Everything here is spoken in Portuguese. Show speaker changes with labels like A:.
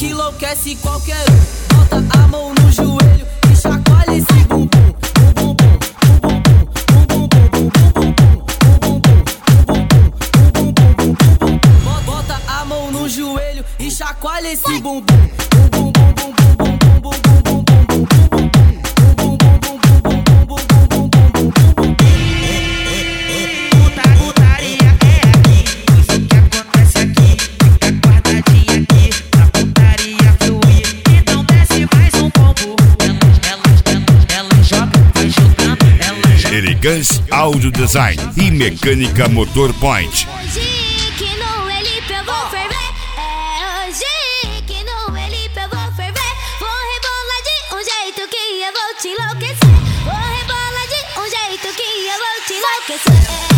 A: te enlouquece qualquer um. Bota a mão no joelho e chacoalha esse bumbum. Bota a mão no joelho e chacoalha esse bumbum.
B: Elegance Audio Design e Mecânica Motor Point.
C: Hoje que no ele pegou ferver. É hoje que no ele pegou ferver. Vou rebolar de um jeito que eu vou te enlouquecer. Vou rebolar de um jeito que eu vou te enlouquecer.